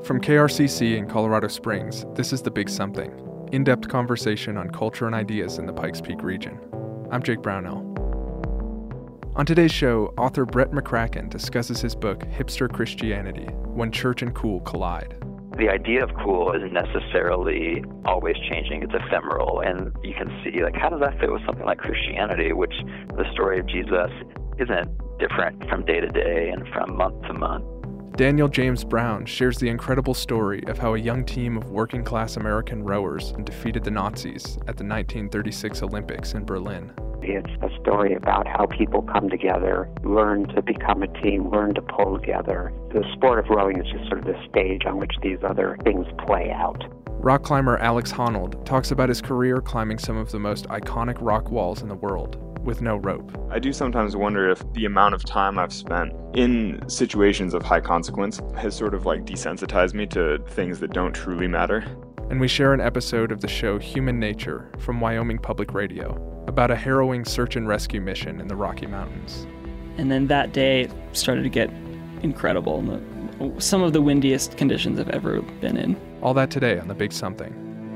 From KRCC in Colorado Springs, this is The Big Something, in-depth conversation on culture and ideas in the Pikes Peak region. I'm Jake Brownell. On today's show, author Brett McCracken discusses his book, Hipster Christianity, When Church and Cool Collide. The idea of cool isn't necessarily always changing. It's ephemeral, and you can see, how does that fit with something like Christianity, which the story of Jesus isn't different from day to day and from month to month. Daniel James Brown shares the incredible story of how a young team of working-class American rowers defeated the Nazis at the 1936 Olympics in Berlin. It's a story about how people come together, learn to become a team, learn to pull together. The sport of rowing is just sort of the stage on which these other things play out. Rock climber Alex Honnold talks about his career climbing some of the most iconic rock walls in the world with no rope. I do sometimes wonder if the amount of time I've spent in situations of high consequence has sort of desensitized me to things that don't truly matter. And we share an episode of the show Human Nature from Wyoming Public Radio about a harrowing search and rescue mission in the Rocky Mountains. And then that day started to get incredible. Some of the windiest conditions I've ever been in. All that today on The Big Something.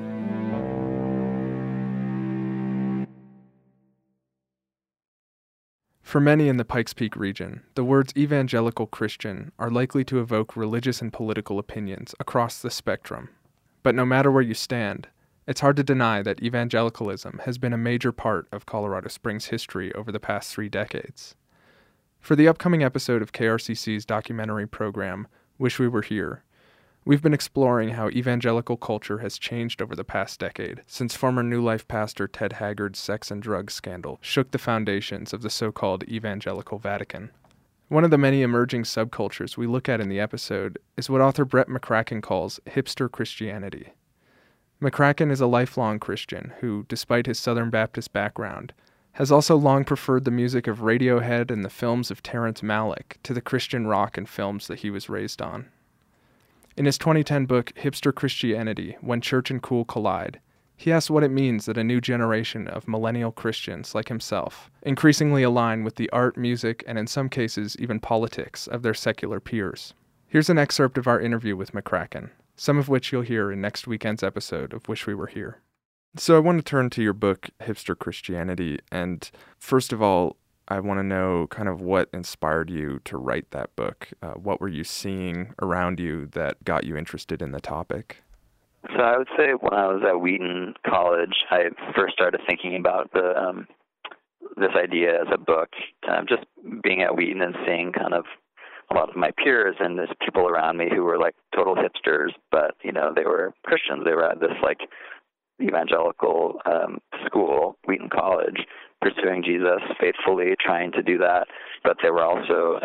For many in the Pikes Peak region, the words evangelical Christian are likely to evoke religious and political opinions across the spectrum. But no matter where you stand, it's hard to deny that evangelicalism has been a major part of Colorado Springs' history over the past 3 decades. For the upcoming episode of KRCC's documentary program, Wish We Were Here, we've been exploring how evangelical culture has changed over the past decade, since former New Life pastor Ted Haggard's sex and drugs scandal shook the foundations of the so-called evangelical Vatican. One of the many emerging subcultures we look at in the episode is what author Brett McCracken calls hipster Christianity. McCracken is a lifelong Christian who, despite his Southern Baptist background, has also long preferred the music of Radiohead and the films of Terrence Malick to the Christian rock and films that he was raised on. In his 2010 book, Hipster Christianity, When Church and Cool Collide, he asks what it means that a new generation of millennial Christians like himself increasingly align with the art, music, and in some cases even politics of their secular peers. Here's an excerpt of our interview with McCracken, some of which you'll hear in next weekend's episode of Wish We Were Here. So I want to turn to your book, Hipster Christianity, and first of all, I want to know kind of what inspired you to write that book. What were you seeing around you that got you interested in the topic? So I would say when I was at Wheaton College, I first started thinking about this idea as a book. Just being at Wheaton and seeing kind of a lot of my peers and there's people around me who were total hipsters, but they were Christians. They were at this evangelical school, Wheaton College, pursuing Jesus faithfully, trying to do that, but they were also,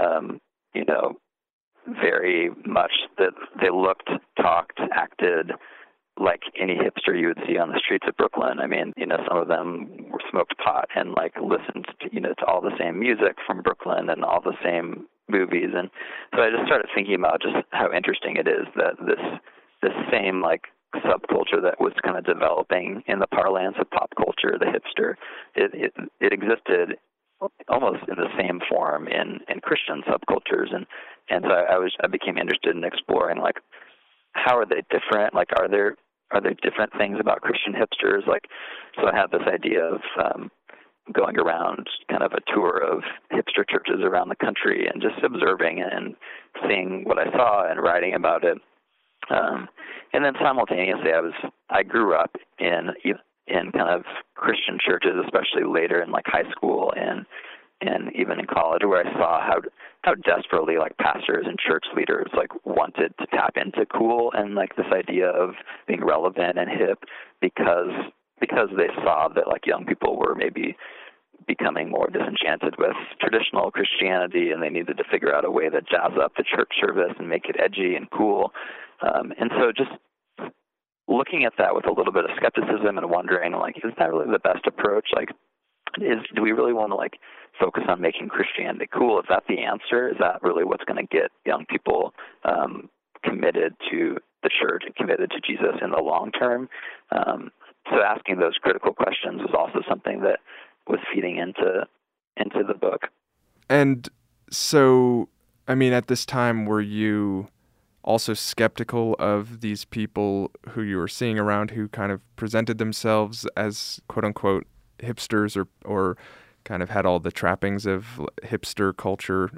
very much that they looked, talked, acted like any hipster you would see on the streets of Brooklyn. I mean, some of them smoked pot and listened to, to all the same music from Brooklyn and all the same movies. And so I just started thinking about just how interesting it is that this same subculture that was kind of developing in the parlance of pop culture, the hipster, it existed almost in the same form in Christian subcultures, and so I became interested in exploring how are they different? Are there different things about Christian hipsters? So I had this idea of going around kind of a tour of hipster churches around the country and just observing and seeing what I saw and writing about it. And then simultaneously, I grew up in kind of Christian churches, especially later in high school and even in college, where I saw how desperately pastors and church leaders wanted to tap into cool and this idea of being relevant and hip because they saw that young people were maybe becoming more disenchanted with traditional Christianity, and they needed to figure out a way to jazz up the church service and make it edgy and cool. And so just looking at that with a little bit of skepticism and wondering, is that really the best approach? Do we really want to focus on making Christianity cool? Is that the answer? Is that really what's going to get young people committed to the church and committed to Jesus in the long term? So asking those critical questions was also something that was feeding into the book. And so, I mean, at this time, were you also skeptical of these people who you were seeing around who kind of presented themselves as quote unquote hipsters or kind of had all the trappings of hipster culture?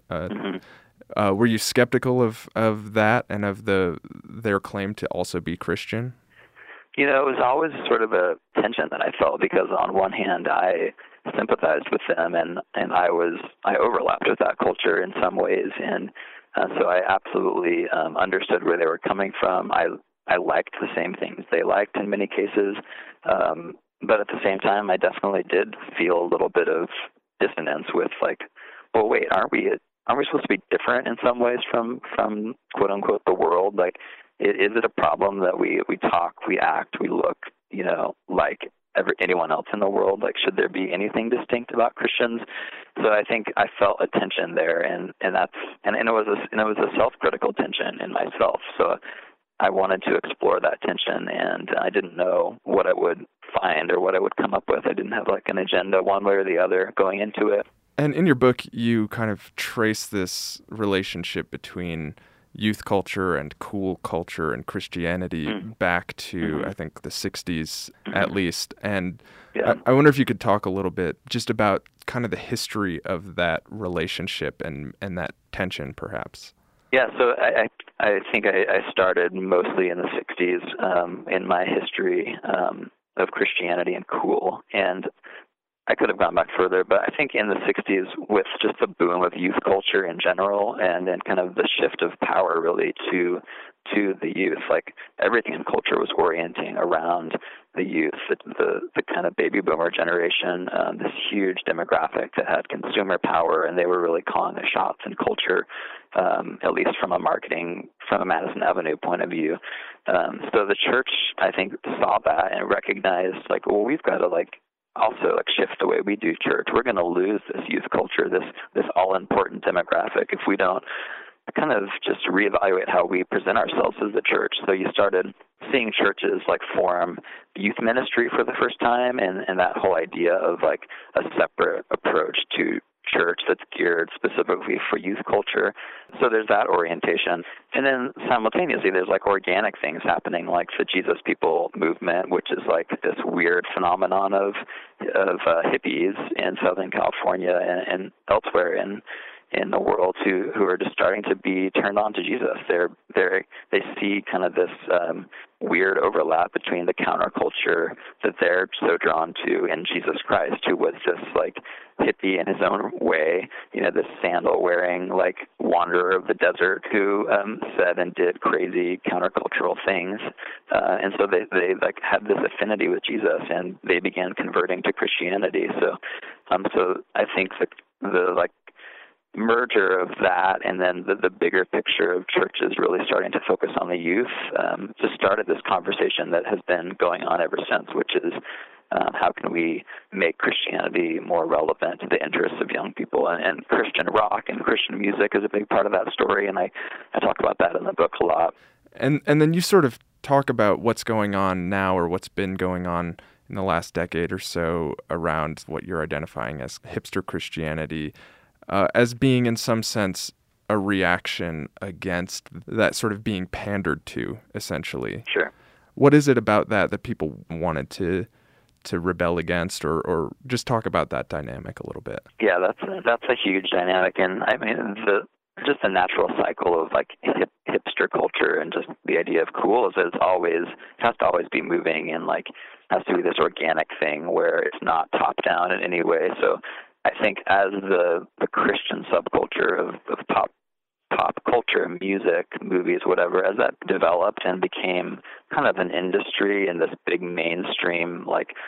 Were you skeptical of that and of their claim to also be Christian? It was always sort of a tension that I felt, because on one hand I sympathized with them and I overlapped with that culture in some ways, and so I absolutely understood where they were coming from. I liked the same things they liked in many cases, but at the same time I definitely did feel a little bit of dissonance with well, wait, aren't we supposed to be different in some ways from quote unquote the world? Like, is it a problem that we talk, we act, we look, like anyone else in the world? Like, should there be anything distinct about Christians? So I think I felt a tension there, and it was a self-critical tension in myself. So I wanted to explore that tension, and I didn't know what I would find or what I would come up with. I didn't have an agenda one way or the other going into it. And in your book, you kind of trace this relationship between youth culture and cool culture and Christianity back to, I think, the 60s at least. And I wonder if you could talk a little bit just about kind of the history of that relationship and that tension, perhaps. Yeah, so I think I started mostly in the 60s in my history of Christianity and cool. And I could have gone back further, but I think in the 60s, with just the boom of youth culture in general, and then kind of the shift of power really to the youth, everything in culture was orienting around the youth, the kind of baby boomer generation, this huge demographic that had consumer power, and they were really calling the shots in culture, at least from a Madison Avenue point of view. So the church, I think, saw that and recognized, well, we've got to also shift the way we do church. We're going to lose this youth culture, this all-important demographic, if we don't kind of just reevaluate how we present ourselves as a church. So you started seeing churches form youth ministry for the first time, and that whole idea of a separate approach to church that's geared specifically for youth culture. So there's that orientation. And then simultaneously, there's organic things happening, like the Jesus People movement, which is this weird phenomenon of hippies in Southern California and elsewhere in the world who are just starting to be turned on to Jesus. They see kind of this weird overlap between the counterculture that they're so drawn to and Jesus Christ, who was this hippie in his own way, this sandal-wearing wanderer of the desert who said and did crazy countercultural things, and so they had this affinity with Jesus, and they began converting to Christianity. So I think the merger of that and then the bigger picture of churches really starting to focus on the youth just started this conversation that has been going on ever since, which is how can we make Christianity more relevant to the interests of young people? And Christian rock and Christian music is a big part of that story, and I talk about that in the book a lot. And then you sort of talk about what's going on now, or what's been going on in the last decade or so around what you're identifying as hipster Christianity, as being in some sense a reaction against that sort of being pandered to, essentially. Sure. What is it about that people wanted to rebel against, or just talk about that dynamic a little bit? Yeah, that's a huge dynamic, and I mean just the natural cycle of hipster culture and just the idea of cool is that it has to always be moving, and has to be this organic thing where it's not top down in any way. So I think as the Christian subculture of pop culture, music, movies, whatever, as that developed and became kind of an industry and this big mainstream,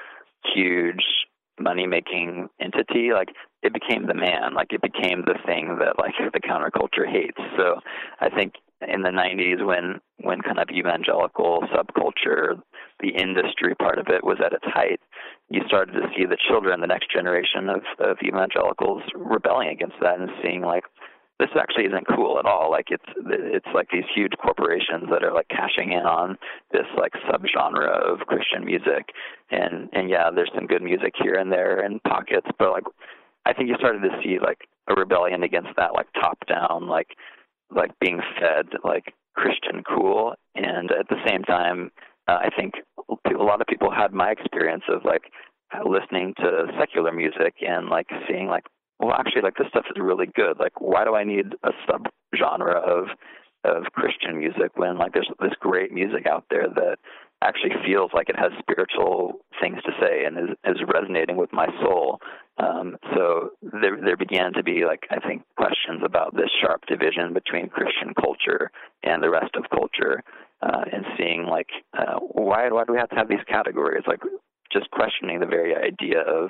huge money-making entity, it became the man, it became the thing that the counterculture hates. So I think in the 90s when kind of evangelical subculture, the industry part of it was at its height, you started to see the children, the next generation of evangelicals rebelling against that and seeing this actually isn't cool at all. It's these huge corporations that are cashing in on this subgenre of Christian music, and yeah, there's some good music here and there in pockets, but I think you started to see a rebellion against that top down like being fed like Christian cool, and at the same time, I think a lot of people had my experience of like listening to secular music and like seeing like, well, actually, like this stuff is really good. Like, why do I need a subgenre of Christian music when like there's this great music out there that actually feels like it has spiritual things to say and is resonating with my soul. So there began to be, like, I think, questions about this sharp division between Christian culture and the rest of culture, and seeing, like, why do we have to have these categories? Like, just questioning the very idea of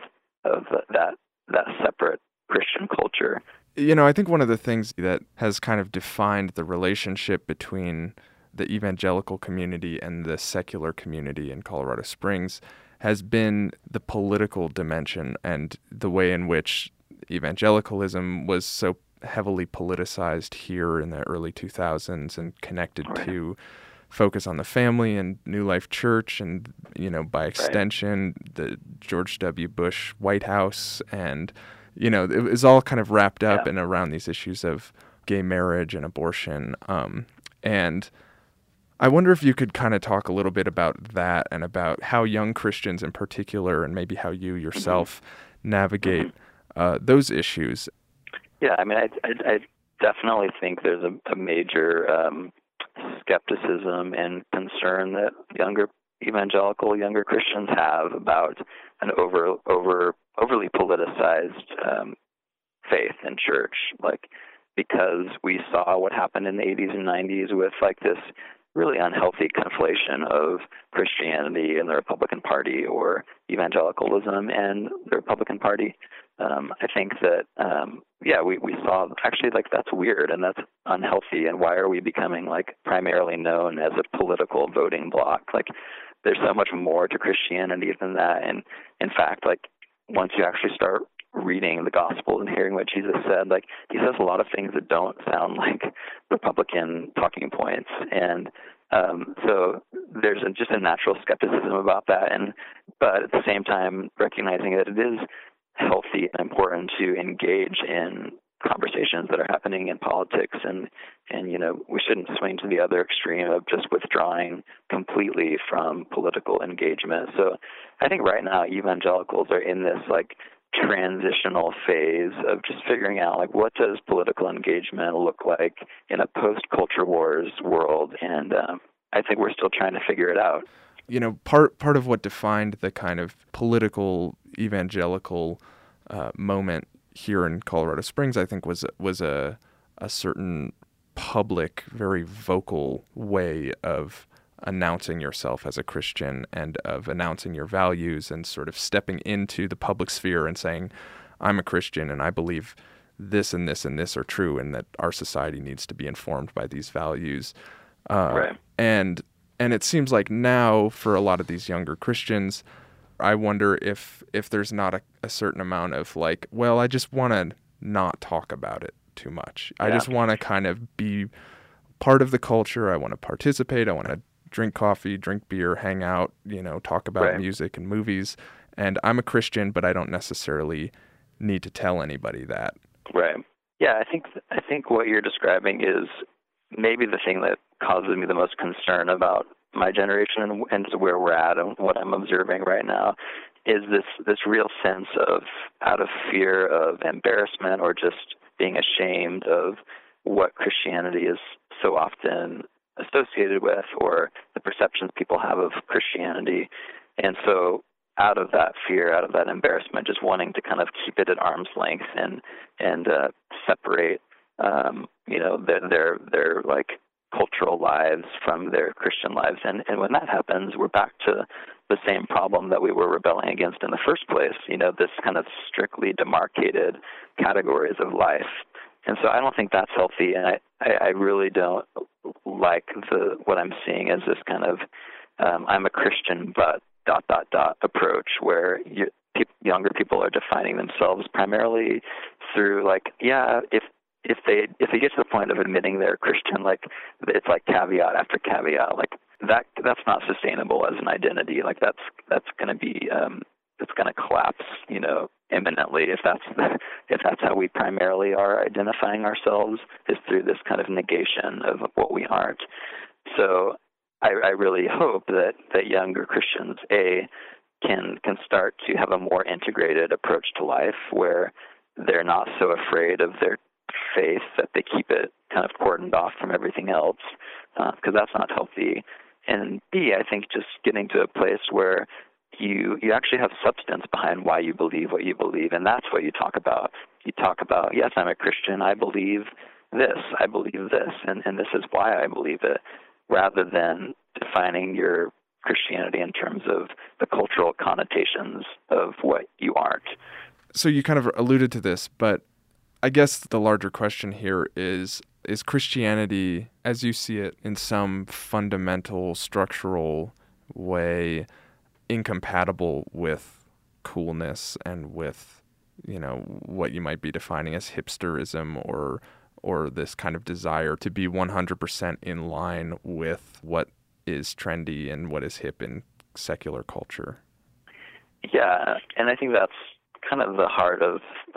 that separate Christian culture. You know, I think one of the things that has kind of defined the relationship between the evangelical community and the secular community in Colorado Springs has been the political dimension and the way in which evangelicalism was so heavily politicized here in the early 2000s and connected to focus on the family and New Life Church and, you know, by extension, the George W. Bush White House. And, you know, it was all kind of wrapped up and around these issues of gay marriage and abortion. And I wonder if you could kind of talk a little bit about that and about how young Christians in particular, and maybe how you yourself navigate those issues. Yeah, I mean, I definitely think there's a major skepticism and concern that younger Christians have about an overly politicized faith in church, like, because we saw what happened in the 80s and 90s with like this really unhealthy conflation of Christianity and the Republican Party, or evangelicalism and the Republican Party. I think that, we saw actually, like, that's weird and that's unhealthy. And why are we becoming like primarily known as a political voting bloc? Like, there's so much more to Christianity than that. And in fact, like, once you actually start reading the Gospel and hearing what Jesus said, like, he says a lot of things that don't sound like Republican talking points. And so there's just a natural skepticism about that. But at the same time, recognizing that it is healthy and important to engage in conversations that are happening in politics, and you know, we shouldn't swing to the other extreme of just withdrawing completely from political engagement. So I think right now evangelicals are in this like transitional phase of just figuring out, like, what does political engagement look like in a post-culture wars world, and I think we're still trying to figure it out. You know, part of what defined the kind of political evangelical moment here in Colorado Springs, I think, was a certain public, very vocal way of announcing yourself as a Christian and of announcing your values and sort of stepping into the public sphere and saying, I'm a Christian and I believe this and this and this are true, and that our society needs to be informed by these values. And it seems like now for a lot of these younger Christians, I wonder if there's not a certain amount of like, well, I just want to not talk about it too much. I just want to kind of be part of the culture. I want to participate. I want to drink coffee, drink beer, hang out, you know, talk about music and movies. And I'm a Christian, but I don't necessarily need to tell anybody that. Right. Yeah, I think what you're describing is maybe the thing that causes me the most concern about my generation and where we're at and what I'm observing right now is this real sense of, out of fear of embarrassment or just being ashamed of what Christianity is so often associated with, or the perceptions people have of Christianity. And so out of that fear, out of that embarrassment, just wanting to kind of keep it at arm's length and separate, you know, their like cultural lives from their Christian lives. And when that happens, we're back to the same problem that we were rebelling against in the first place, you know, this kind of strictly demarcated categories of life. And so I don't think that's healthy, and I really don't like what I'm seeing as this kind of I'm a Christian but ... approach, where younger people are defining themselves primarily through like, if they get to the point of admitting they're Christian, like, it's like caveat after caveat, like that's not sustainable as an identity. Like that's going to be it's going to collapse, imminently if that's how we primarily are identifying ourselves, is through this kind of negation of what we aren't. So I really hope that younger Christians, can start to have a more integrated approach to life, where they're not so afraid of their faith that they keep it kind of cordoned off from everything else, because that's not healthy. And B, I think just getting to a place where you actually have substance behind why you believe what you believe, and that's what you talk about. You talk about, yes, I'm a Christian, I believe this, and this is why I believe it, rather than defining your Christianity in terms of the cultural connotations of what you aren't. So you kind of alluded to this, but I guess the larger question here is Christianity, as you see it, in some fundamental, structural way, incompatible with coolness and with, what you might be defining as hipsterism or this kind of desire to be 100% in line with what is trendy and what is hip in secular culture? Yeah, and I think that's kind of the heart of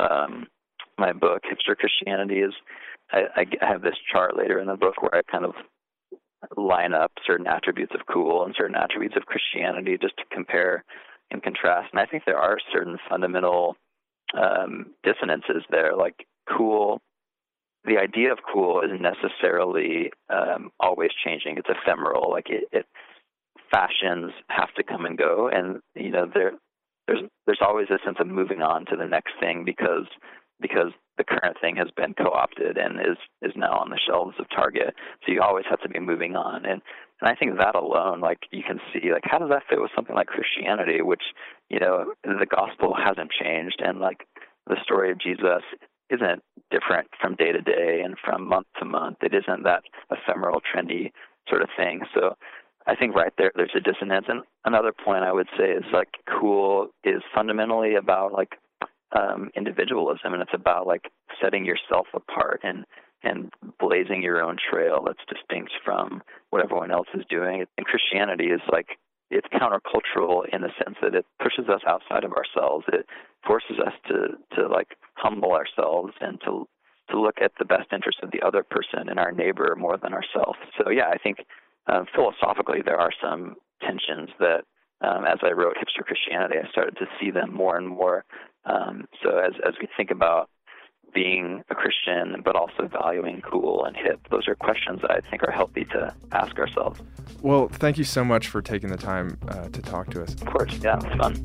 my book, Hipster Christianity. Is I have this chart later in the book where I kind of line up certain attributes of cool and certain attributes of Christianity just to compare and contrast. And I think there are certain fundamental dissonances there. Like cool, the idea of cool isn't necessarily always changing. It's ephemeral. Like it fashions have to come and go, and there's always a sense of moving on to the next thing because the current thing has been co-opted and is now on the shelves of Target. So you always have to be moving on. And I think that alone, like you can see, like how does that fit with something like Christianity, which, the gospel hasn't changed, and like the story of Jesus isn't different from day to day and from month to month. It isn't that ephemeral, trendy sort of thing. So I think right there's a dissonance. And another point I would say is like cool is fundamentally about like individualism, and it's about like setting yourself apart and blazing your own trail that's distinct from what everyone else is doing. And Christianity is like, it's countercultural in the sense that it pushes us outside of ourselves. It forces us to like humble ourselves and to look at the best interest of the other person and our neighbor more than ourselves. So yeah, I think philosophically there are some tensions that as I wrote Hipster Christianity, I started to see them more and more. So as we think about being a Christian, but also valuing cool and hip, those are questions that I think are healthy to ask ourselves. Well, thank you so much for taking the time to talk to us. Of course, yeah, it was fun.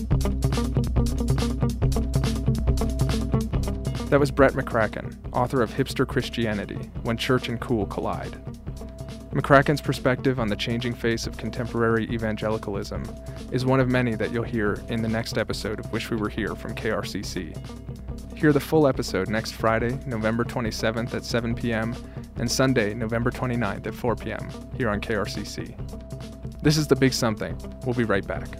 That was Brett McCracken, author of Hipster Christianity, When Church and Cool Collide. McCracken's perspective on the changing face of contemporary evangelicalism is one of many that you'll hear in the next episode of Wish We Were Here from KRCC. Hear the full episode next Friday, November 27th at 7 p.m. and Sunday, November 29th at 4 p.m. here on KRCC. This is The Big Something. We'll be right back.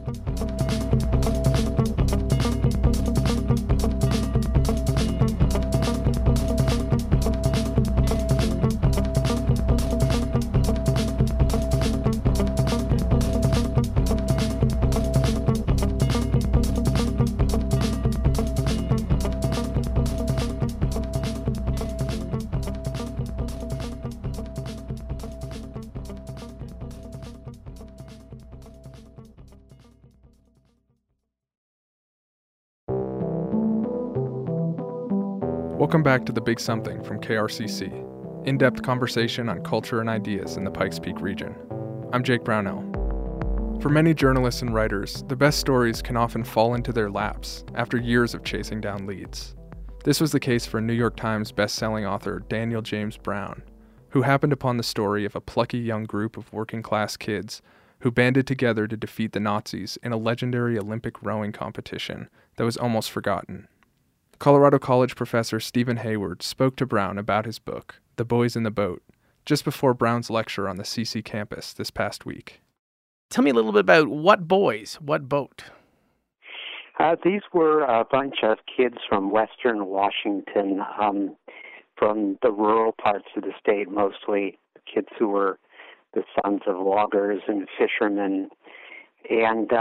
Welcome back to The Big Something from KRCC, in-depth conversation on culture and ideas in the Pikes Peak region. I'm Jake Brownell. For many journalists and writers, the best stories can often fall into their laps after years of chasing down leads. This was the case for New York Times best-selling author Daniel James Brown, who happened upon the story of a plucky young group of working-class kids who banded together to defeat the Nazis in a legendary Olympic rowing competition that was almost forgotten. Colorado College professor Stephen Hayward spoke to Brown about his book, The Boys in the Boat, just before Brown's lecture on the CC campus this past week. Tell me a little bit about what boys, what boat? These were a bunch of kids from western Washington, from the rural parts of the state, mostly kids who were the sons of loggers and fishermen. And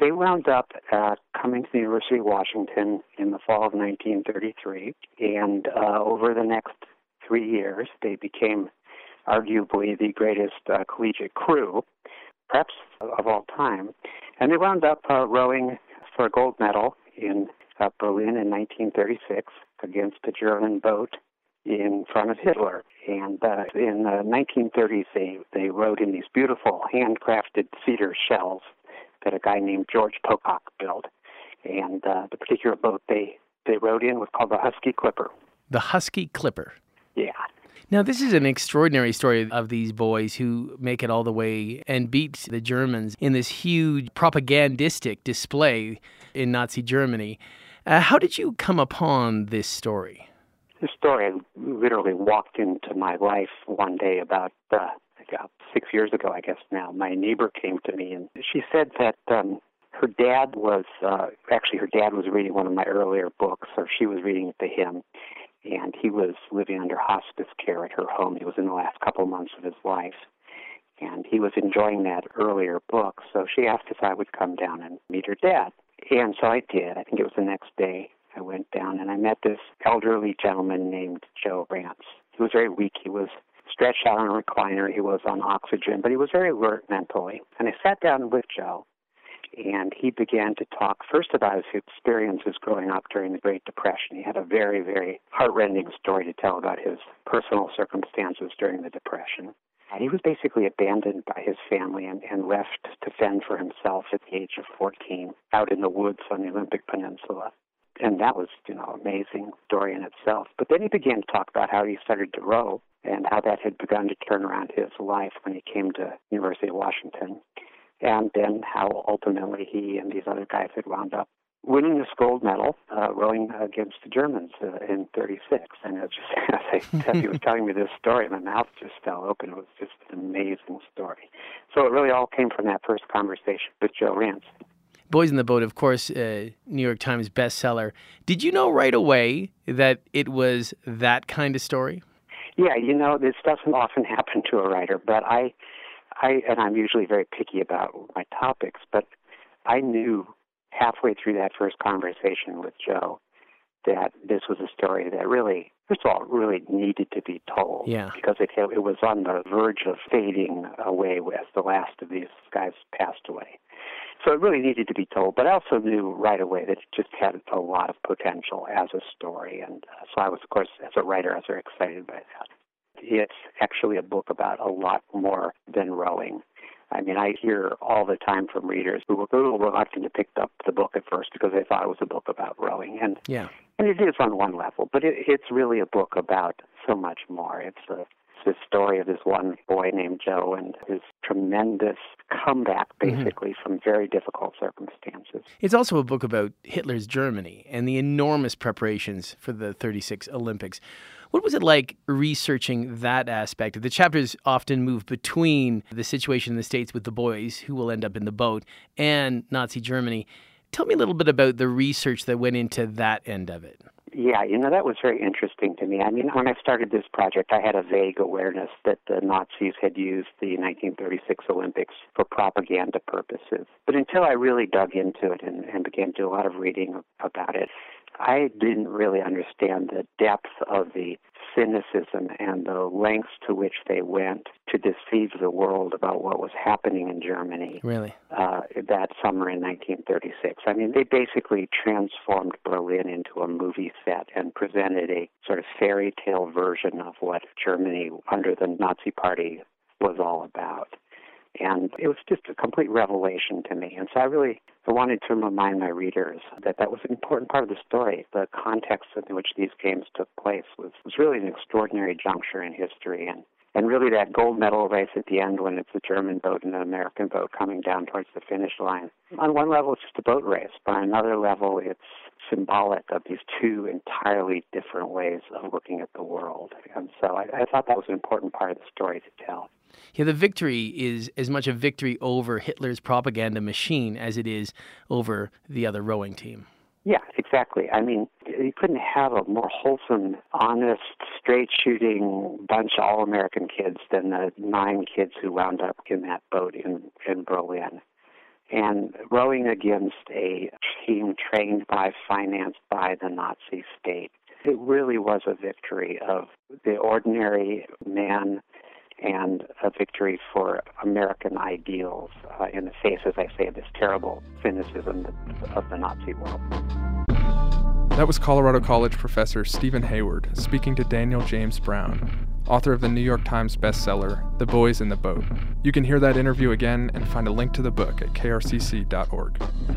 They wound up coming to the University of Washington in the fall of 1933, and over the next 3 years, they became arguably the greatest collegiate crew, perhaps of all time. And they wound up rowing for a gold medal in Berlin in 1936 against a German boat in front of Hitler. And in the 1930s, they rowed in these beautiful handcrafted cedar shells that a guy named George Pocock built. And the particular boat they rowed in was called the Husky Clipper. The Husky Clipper. Yeah. Now, this is an extraordinary story of these boys who make it all the way and beat the Germans in this huge propagandistic display in Nazi Germany. How did you come upon this story? This story literally walked into my life one day about 6 years ago, I guess now. My neighbor came to me and she said that her dad was reading one of my earlier books, or she was reading it to him, and he was living under hospice care at her home. He was in the last couple months of his life, and he was enjoying that earlier book, so she asked if I would come down and meet her dad. And so I did. I think it was the next day. I went down and I met this elderly gentleman named Joe Rance. He was very weak. He was stretched out on a recliner. He was on oxygen, but he was very alert mentally. And I sat down with Joe, and he began to talk first about his experiences growing up during the Great Depression. He had a very, very heartrending story to tell about his personal circumstances during the Depression. He was basically abandoned by his family and left to fend for himself at the age of 14 out in the woods on the Olympic Peninsula. And that was, amazing story in itself. But then he began to talk about how he started to row and how that had begun to turn around his life when he came to University of Washington. And then how ultimately he and these other guys had wound up winning this gold medal, rowing against the Germans in 36. And it was just, as he was telling me this story, my mouth just fell open. It was just an amazing story. So it really all came from that first conversation with Joe Rance. Boys in the Boat, of course, New York Times bestseller. Did you know right away that it was that kind of story? Yeah, this doesn't often happen to a writer, but and I'm usually very picky about my topics, but I knew halfway through that first conversation with Joe that this was a story that really, first of all, really needed to be told. Yeah. Because it was on the verge of fading away as the last of these guys passed away. So it really needed to be told, but I also knew right away that it just had a lot of potential as a story, and so I was, of course, as a writer, I was very excited by that. It's actually a book about a lot more than rowing. I mean, I hear all the time from readers who were a little reluctant to pick up the book at first because they thought it was a book about rowing, and it is on one level, but it's really a book about so much more. It's the story of this one boy named Joe and his tremendous comeback, basically, from very difficult circumstances. It's also a book about Hitler's Germany and the enormous preparations for the 36 Olympics. What was it like researching that aspect? The chapters often move between the situation in the States with the boys, who will end up in the boat, and Nazi Germany. Tell me a little bit about the research that went into that end of it. Yeah, that was very interesting to me. I mean, when I started this project, I had a vague awareness that the Nazis had used the 1936 Olympics for propaganda purposes. But until I really dug into it and began to do a lot of reading about it, I didn't really understand the depth of the cynicism and the lengths to which they went to deceive the world about what was happening in Germany. Really? That summer in 1936. I mean, they basically transformed Berlin into a movie set and presented a sort of fairy tale version of what Germany under the Nazi Party was all about. And it was just a complete revelation to me. And so I wanted to remind my readers that was an important part of the story. The context in which these games took place was really an extraordinary juncture in history. And really that gold medal race at the end, when it's a German boat and an American boat coming down towards the finish line. On one level, it's just a boat race. But on another level, it's symbolic of these two entirely different ways of looking at the world. And so I thought that was an important part of the story to tell. Yeah, the victory is as much a victory over Hitler's propaganda machine as it is over the other rowing team. Yeah, exactly. I mean, you couldn't have a more wholesome, honest, straight-shooting bunch of all-American kids than the 9 kids who wound up in that boat in Berlin. and rowing against a team trained by, financed by the Nazi state. It really was a victory of the ordinary man and a victory for American ideals in the face, as I say, of this terrible cynicism of the Nazi world. That was Colorado College professor Stephen Hayward speaking to Daniel James Brown, author of the New York Times bestseller, The Boys in the Boat. You can hear that interview again and find a link to the book at krcc.org.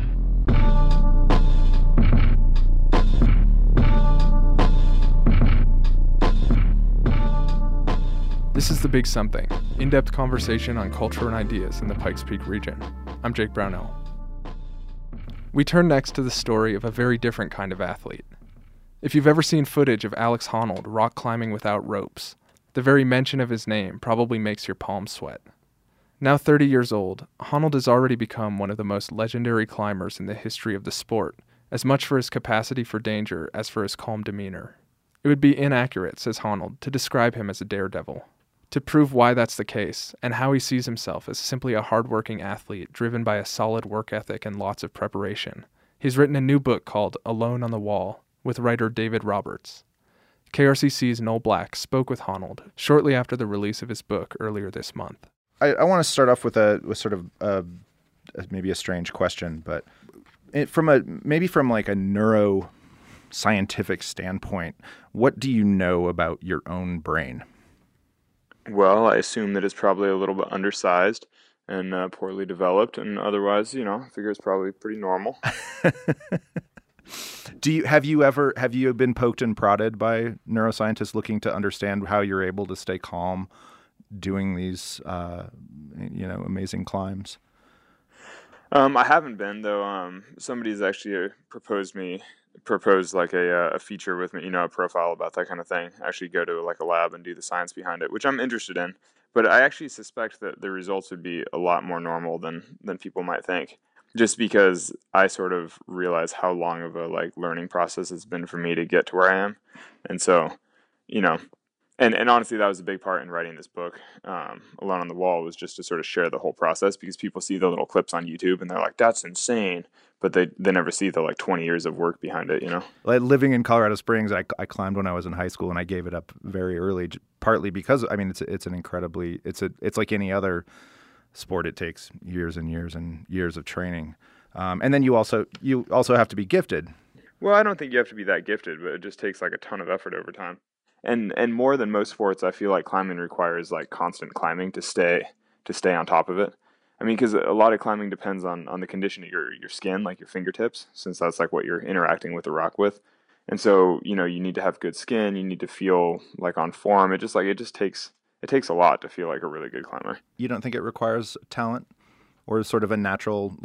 This is The Big Something, in-depth conversation on culture and ideas in the Pikes Peak region. I'm Jake Brownell. We turn next to the story of a very different kind of athlete. If you've ever seen footage of Alex Honnold rock climbing without ropes, the very mention of his name probably makes your palms sweat. Now 30 years old, Honnold has already become one of the most legendary climbers in the history of the sport, as much for his capacity for danger as for his calm demeanor. It would be inaccurate, says Honnold, to describe him as a daredevil. To prove why that's the case, and how he sees himself as simply a hardworking athlete driven by a solid work ethic and lots of preparation, he's written a new book called Alone on the Wall with writer David Roberts. KRCC's Noel Black spoke with Honnold shortly after the release of his book earlier this month. I want to start off with sort of maybe a strange question, but from a neuroscientific standpoint, what do you know about your own brain? Well, I assume that it's probably a little bit undersized and poorly developed, and otherwise, I figure it's probably pretty normal. Have you been poked and prodded by neuroscientists looking to understand how you're able to stay calm doing these, amazing climbs? I haven't been, though. Somebody's actually proposed like a feature with me, a profile about that kind of thing. Actually go to like a lab and do the science behind it, which I'm interested in. But I actually suspect that the results would be a lot more normal than people might think. Just because I sort of realize how long of a learning process it's been for me to get to where I am. And so, and honestly, that was a big part in writing this book. Alone on the Wall was just to sort of share the whole process, because people see the little clips on YouTube and they're like, that's insane. But they never see the 20 years of work behind it, Like living in Colorado Springs, I climbed when I was in high school, and I gave it up very early, partly because it's like any other sport. It takes years and years and years of training, and then you also have to be gifted. Well, I don't think you have to be that gifted, but it just takes a ton of effort over time, and more than most sports, I feel like climbing requires constant climbing to stay on top of it. I mean, because a lot of climbing depends on the condition of your skin, like your fingertips, since that's what you're interacting with the rock with. And so, you need to have good skin. You need to feel on form. It just takes a lot to feel like a really good climber. You don't think it requires talent or sort of a natural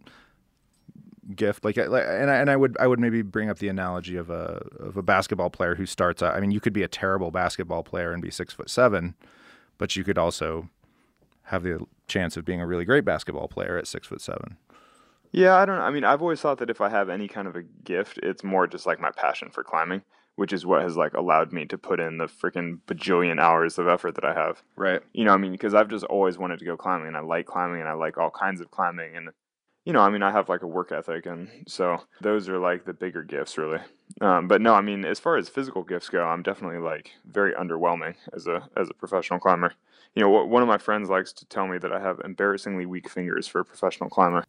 gift? And I would maybe bring up the analogy of a basketball player who starts out. I mean, you could be a terrible basketball player and be 6'7", but you could also have the chance of being a really great basketball player at 6'7". Yeah, I've always thought that if I have any kind of a gift, it's more just my passion for climbing, which is what has allowed me to put in the freaking bajillion hours of effort that I have. Right. Because I've just always wanted to go climbing, and I like climbing, and I like all kinds of climbing, and I have a work ethic, and so those are the bigger gifts, really. But no, as far as physical gifts go, I'm definitely very underwhelming as a professional climber. One of my friends likes to tell me that I have embarrassingly weak fingers for a professional climber.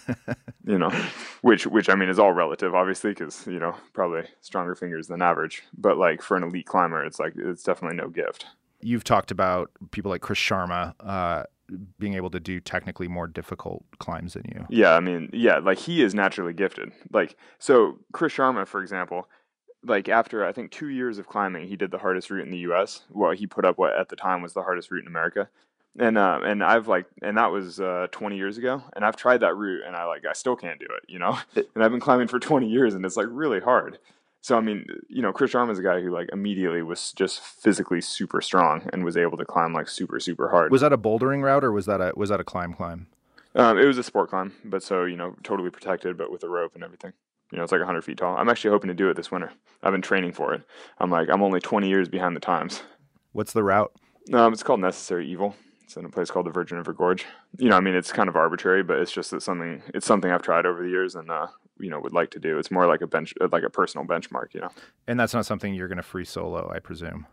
Which is all relative, obviously, because probably stronger fingers than average. But for an elite climber, it's definitely no gift. You've talked about people like Chris Sharma being able to do technically more difficult climbs than you. Yeah, he is naturally gifted. So Chris Sharma, for example, after I think 2 years of climbing, he did the hardest route in the U.S. Well, he put up what at the time was the hardest route in America, and that was 20 years ago. And I've tried that route, and I still can't do it, And I've been climbing for 20 years, and it's really hard. So Chris Sharma is a guy who immediately was just physically super strong and was able to climb super super hard. Was that a bouldering route, or was that a climb? It was a sport climb, but so totally protected, but with a rope and everything. It's 100 feet tall. I'm actually hoping to do it this winter. I've been training for it. I'm only 20 years behind the times. What's the route? It's called Necessary Evil. It's in a place called the Virgin River Gorge. I mean, it's kind of arbitrary, but it's just it's something I've tried over the years and, would like to do. It's more like a personal benchmark, And that's not something you're going to free solo, I presume.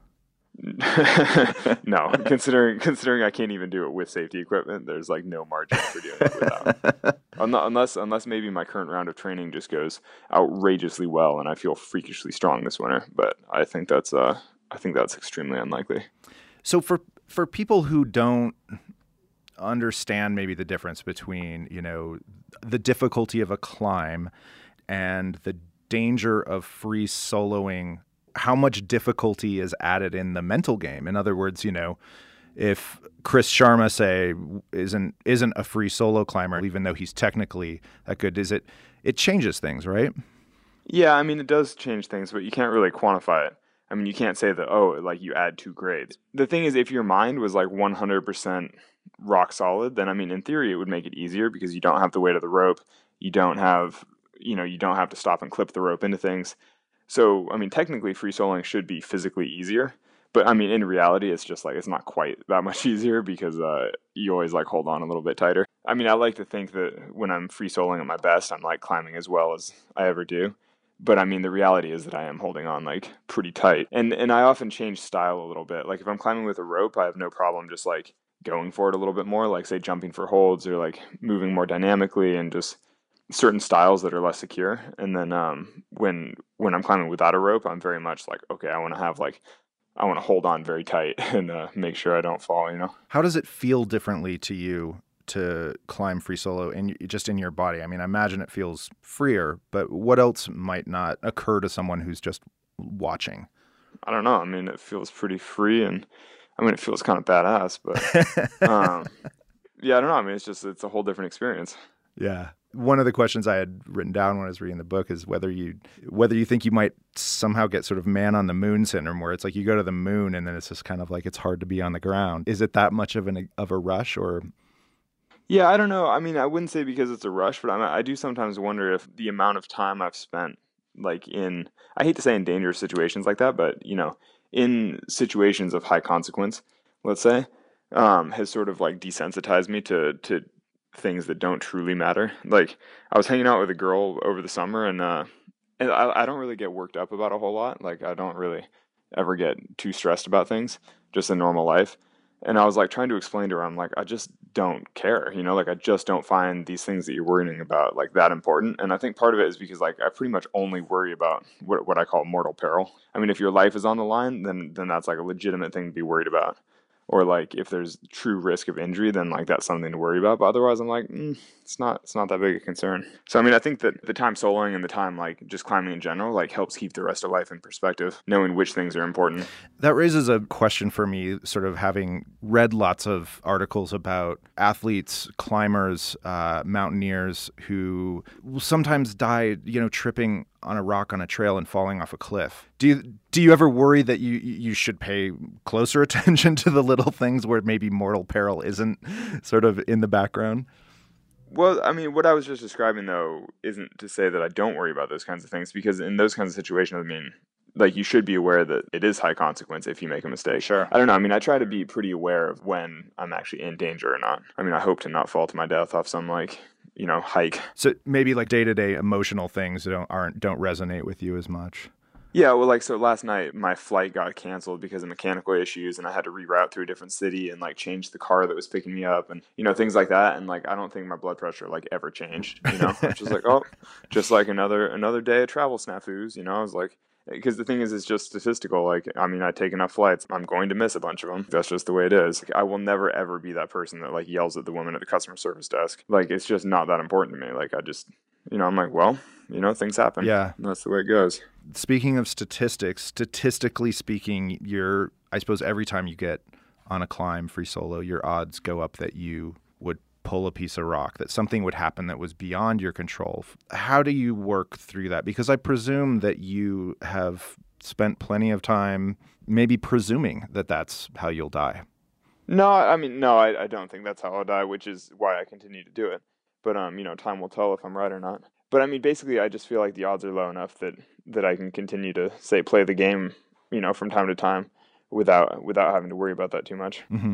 No, considering I can't even do it with safety equipment, there's like no margin for doing it without. Unless maybe my current round of training just goes outrageously well and I feel freakishly strong this winter, but I think that's extremely unlikely. So for people who don't understand maybe the difference between, the difficulty of a climb and the danger of free soloing, how much difficulty is added in the mental game? In other words, if Chris Sharma, say, isn't a free solo climber, even though he's technically that good, it changes things, right? Yeah, I mean, it does change things, but you can't really quantify it. I mean, you can't say that, like you add 2 grades. The thing is, if your mind was like 100% rock solid, then, I mean, in theory, it would make it easier because you don't have the weight of the rope. You don't have to stop and clip the rope into things. So, I mean, technically free soloing should be physically easier. But, I mean, in reality, it's just like, it's not quite that much easier because you always like hold on a little bit tighter. I mean, I like to think that when I'm free soloing at my best, I'm like climbing as well as I ever do. But I mean, the reality is that I am holding on like pretty tight. And I often change style a little bit. Like if I'm climbing with a rope, I have no problem just like going for it a little bit more, like say jumping for holds or like moving more dynamically and just certain styles that are less secure. And then when I'm climbing without a rope, I'm very much like, okay, I want to hold on very tight and make sure I don't fall, How does it feel differently to you to climb free solo just in your body? I mean, I imagine it feels freer, but what else might not occur to someone who's just watching? I don't know. I mean, it feels pretty free, and I mean, it feels kind of badass, but yeah, I don't know. I mean, it's a whole different experience. Yeah. One of the questions I had written down when I was reading the book is whether you think you might somehow get sort of man on the moon syndrome, where it's like you go to the moon and then it's just kind of like it's hard to be on the ground. Is it that much of a rush, or? Yeah, I don't know. I mean, I wouldn't say because it's a rush, but I do sometimes wonder if the amount of time I've spent, like I hate to say in dangerous situations like that, but, in situations of high consequence, let's say, has sort of like desensitized me to things that don't truly matter. Like I was hanging out with a girl over the summer and I don't really get worked up about a whole lot. Like I don't really ever get too stressed about things, just in normal life. And I was like trying to explain to her, I'm like, I just don't care, like I just don't find these things that you're worrying about like that important. And I think part of it is because like I pretty much only worry about what I call mortal peril. I mean, if your life is on the line, then that's like a legitimate thing to be worried about. Or like if there's true risk of injury, then like that's something to worry about. But otherwise, I'm like, it's not that big a concern. So I mean, I think that the time soloing and the time like just climbing in general like helps keep the rest of life in perspective, knowing which things are important. That raises a question for me, sort of having read lots of articles about athletes, climbers, mountaineers who will sometimes die, tripping on a rock on a trail and falling off a cliff. Do you ever worry that you should pay closer attention to the little things where maybe mortal peril isn't sort of in the background? Well, I mean, what I was just describing, though, isn't to say that I don't worry about those kinds of things, because in those kinds of situations, I mean, like, you should be aware that it is high consequence if you make a mistake. Sure. I don't know. I mean, I try to be pretty aware of when I'm actually in danger or not. I mean, I hope to not fall to my death off some, like, hike. So maybe like day-to-day emotional things don't resonate with you as much. Yeah, well, like, so last night my flight got canceled because of mechanical issues, and I had to reroute through a different city and like change the car that was picking me up, and things like that. And like, I don't think my blood pressure like ever changed. It's just like, oh, just like another day of travel snafus. I was like, because the thing is, it's just statistical. Like, I mean, I take enough flights, I'm going to miss a bunch of them. That's just the way it is. Like, I will never ever be that person that like yells at the woman at the customer service desk. Like, it's just not that important to me. Like, I just, I'm like, well, things happen. Yeah, and that's the way it goes. Speaking of statistics, statistically speaking, I suppose every time you get on a climb free solo, your odds go up that you would pull a piece of rock, that something would happen that was beyond your control. How do you work through that? Because I presume that you have spent plenty of time maybe presuming that that's how you'll die. No, I mean, no, I don't think that's how I'll die, which is why I continue to do it. But, time will tell if I'm right or not. But, I mean, basically, I just feel like the odds are low enough that I can continue to, say, play the game, from time to time without having to worry about that too much. Mm-hmm.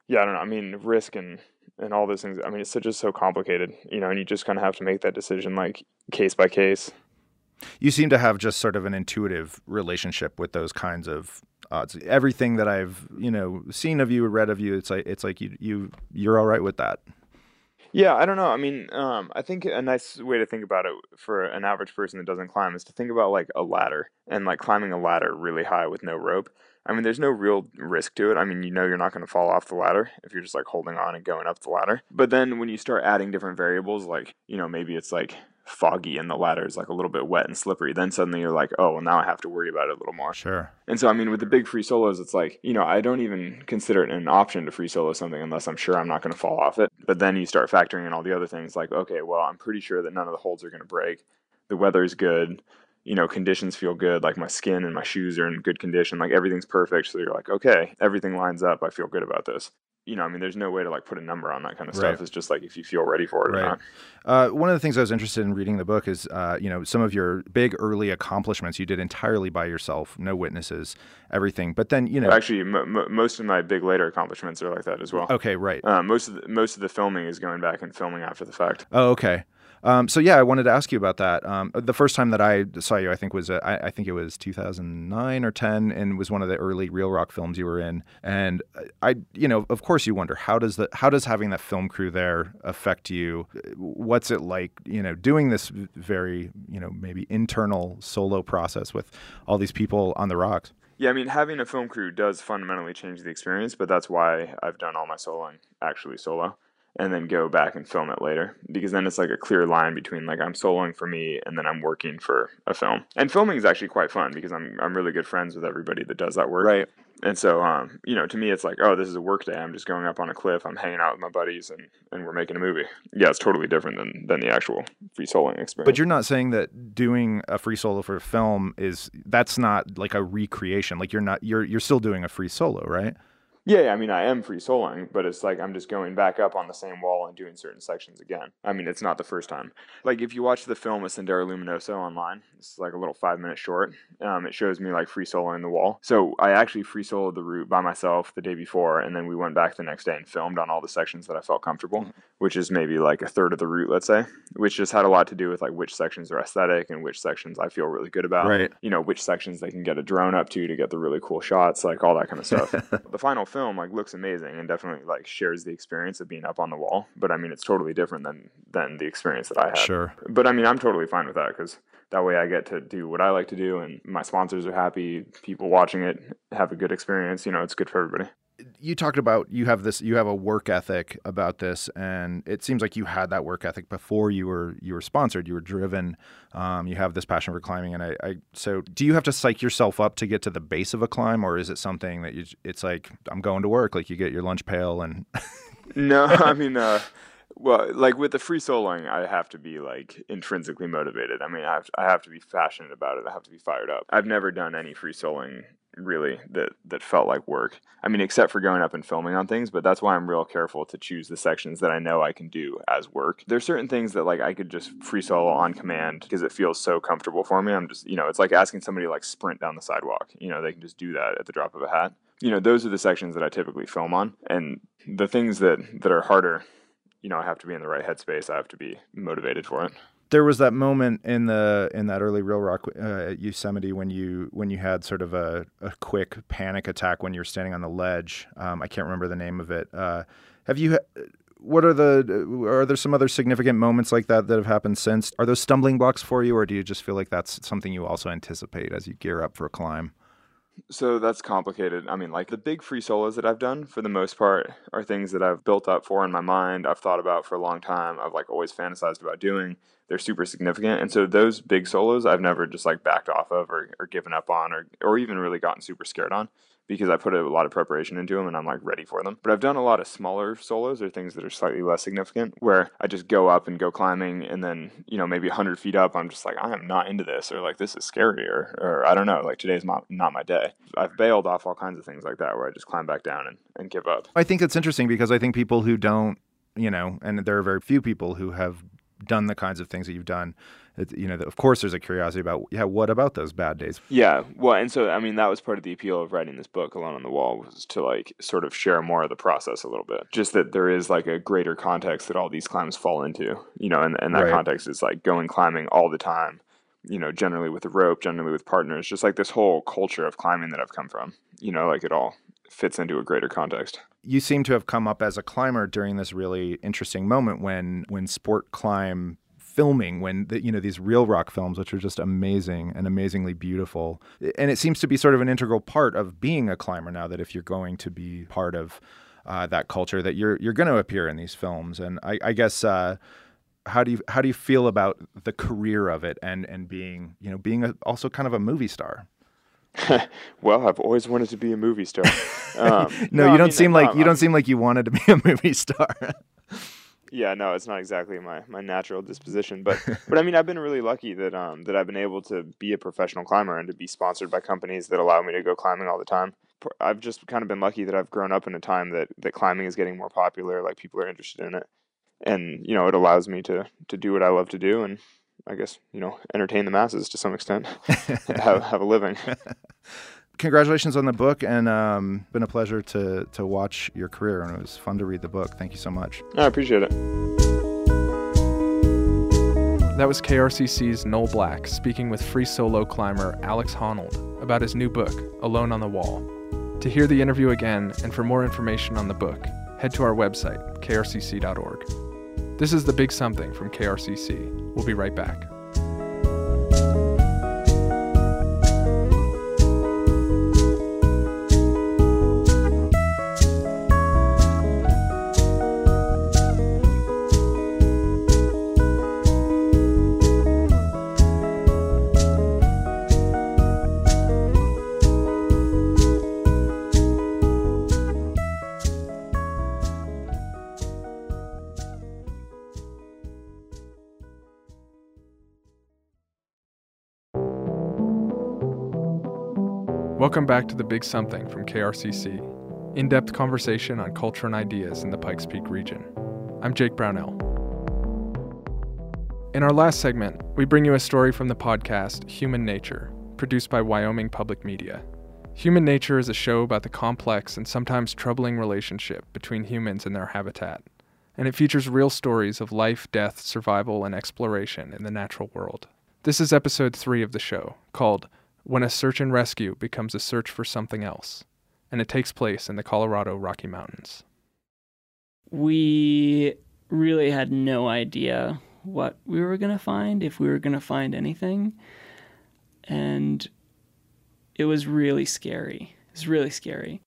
Yeah, I don't know. I mean, risk and all those things. I mean, it's just so complicated, and you just kind of have to make that decision like case by case. You seem to have just sort of an intuitive relationship with those kinds of odds. Everything that I've, seen of you or read of you, it's like you're all right with that. Yeah, I don't know. I mean, I think a nice way to think about it for an average person that doesn't climb is to think about like a ladder and like climbing a ladder really high with no rope. I mean, there's no real risk to it. I mean, you're not going to fall off the ladder if you're just like holding on and going up the ladder. But then when you start adding different variables, like, maybe it's like foggy and the ladder is like a little bit wet and slippery, then suddenly you're like, oh, well, now I have to worry about it a little more. Sure. And so, I mean, with the big free solos, it's like, I don't even consider it an option to free solo something unless I'm sure I'm not going to fall off it. But then you start factoring in all the other things like, okay, well, I'm pretty sure that none of the holds are going to break. The weather's good. Conditions feel good, like my skin and my shoes are in good condition, like everything's perfect. So you're like, okay, everything lines up. I feel good about this. I mean, there's no way to like put a number on that kind of stuff. Right. It's just like if you feel ready for it or not. One of the things I was interested in reading the book is, some of your big early accomplishments you did entirely by yourself, no witnesses, everything. But then, actually, most of my big later accomplishments are like that as well. Okay, right. Most of the filming is going back and filming after the fact. Oh, okay. So yeah, I wanted to ask you about that. The first time that I saw you, I think I think it was 2009 or 10, and was one of the early Real Rock films you were in. And of course, you wonder how does having that film crew there affect you? What's it like, doing this very, maybe internal solo process with all these people on the rocks? Yeah, I mean, having a film crew does fundamentally change the experience, but that's why I've done all my soloing actually solo. And then go back and film it later, because then it's like a clear line between like I'm soloing for me and then I'm working for a film. And filming is actually quite fun because I'm really good friends with everybody that does that work. Right. And so, to me, it's like, oh, this is a work day. I'm just going up on a cliff. I'm hanging out with my buddies and we're making a movie. Yeah, it's totally different than the actual free soloing experience. But you're not saying that doing a free solo for a film that's not like a recreation. Like you're still doing a free solo, right? Yeah, I mean, I am free soloing, but it's like I'm just going back up on the same wall and doing certain sections again. I mean, it's not the first time. Like, if you watch the film with Sendero Luminoso online, it's like a little 5-minute short. It shows me, like, free soloing the wall. So I actually free soloed the route by myself the day before, and then we went back the next day and filmed on all the sections that I felt comfortable, which is maybe, like, a third of the route, let's say, which just had a lot to do with, like, which sections are aesthetic and which sections I feel really good about. Right. Which sections they can get a drone up to get the really cool shots, like, all that kind of stuff. The final film like looks amazing and definitely like shares the experience of being up on the wall, but I mean it's totally different than the experience that I had. Sure. But I mean I'm totally fine with that because that way I get to do what I like to do and my sponsors are happy, people watching it have a good experience, it's good for everybody. You talked about you have a work ethic about this, and it seems like you had that work ethic before you were sponsored. You were driven. You have this passion for climbing, and so do you have to psych yourself up to get to the base of a climb, or is it something that it's like I'm going to work, like you get your lunch pail and? No, I mean, well, like with the free soloing, I have to be like intrinsically motivated. I mean, I have to be passionate about it. I have to be fired up. I've never done any free soloing really that felt like work. I mean, except for going up and filming on things, but that's why I'm real careful to choose the sections that I know I can do as work. There's certain things that like I could just free solo on command because it feels so comfortable for me. I'm just, it's like asking somebody to like sprint down the sidewalk. They can just do that at the drop of a hat. Those are the sections that I typically film on. And the things that are harder, I have to be in the right headspace. I have to be motivated for it. There was that moment in that early Real Rock at Yosemite when you had sort of a quick panic attack when you were standing on the ledge. I can't remember the name of it. Are there some other significant moments like that have happened since? Are those stumbling blocks for you, or do you just feel like that's something you also anticipate as you gear up for a climb? So that's complicated. I mean, like the big free solos that I've done for the most part are things that I've built up for in my mind. I've thought about for a long time. I've like always fantasized about doing. They're super significant. And so those big solos I've never just like backed off of or given up on or even really gotten super scared on because I put a lot of preparation into them and I'm like ready for them. But I've done a lot of smaller solos or things that are slightly less significant where I just go up and go climbing and then, maybe 100 feet up, I'm just like, I am not into this or like this is scary or I don't know, like today's not my day. I've bailed off all kinds of things like that where I just climb back down and give up. I think it's interesting because I think people who don't, and there are very few people who have done the kinds of things that you've done, of course there's a curiosity about, what about those bad days? Yeah, well, and so, I mean, that was part of the appeal of writing this book, Alone on the Wall, was to, like, sort of share more of the process a little bit. Just that there is, like, a greater context that all these climbs fall into, and that context is, like, going climbing all the time, generally with a rope, generally with partners, just, like, this whole culture of climbing that I've come from, like, it all fits into a greater context. You seem to have come up as a climber during this really interesting moment when sport climb filming, when these real rock films, which are just amazing and amazingly beautiful. And it seems to be sort of an integral part of being a climber now, that if you're going to be part of that culture, that you're going to appear in these films. And I guess how do you feel about the career of it and being also kind of a movie star? Well, I've always wanted to be a movie star. You don't seem like you wanted to be a movie star. Yeah, no, it's not exactly my natural disposition, but I mean, I've been really lucky that I've been able to be a professional climber and to be sponsored by companies that allow me to go climbing all the time. I've just kind of been lucky that I've grown up in a time that climbing is getting more popular, like people are interested in it, and it allows me to do what I love to do, and I guess entertain the masses to some extent, have a living. Congratulations on the book, and been a pleasure to watch your career, and it was fun to read the book. Thank you so much. I appreciate it. That was KRCC's Noel Black speaking with free solo climber Alex Honnold about his new book, Alone on the Wall. To hear the interview again and for more information on the book, head to our website, krcc.org. This is The Big Something from KRCC. We'll be right back. Welcome back to The Big Something from KRCC, in-depth conversation on culture and ideas in the Pikes Peak region. I'm Jake Brownell. In our last segment, we bring you a story from the podcast Human Nature, produced by Wyoming Public Media. Human Nature is a show about the complex and sometimes troubling relationship between humans and their habitat, and it features real stories of life, death, survival, and exploration in the natural world. This is episode 3 of the show, called When a Search and Rescue Becomes a Search for Something Else, and it takes place in the Colorado Rocky Mountains. We really had no idea what we were going to find, if we were going to find anything, and it was really scary. It was really scary.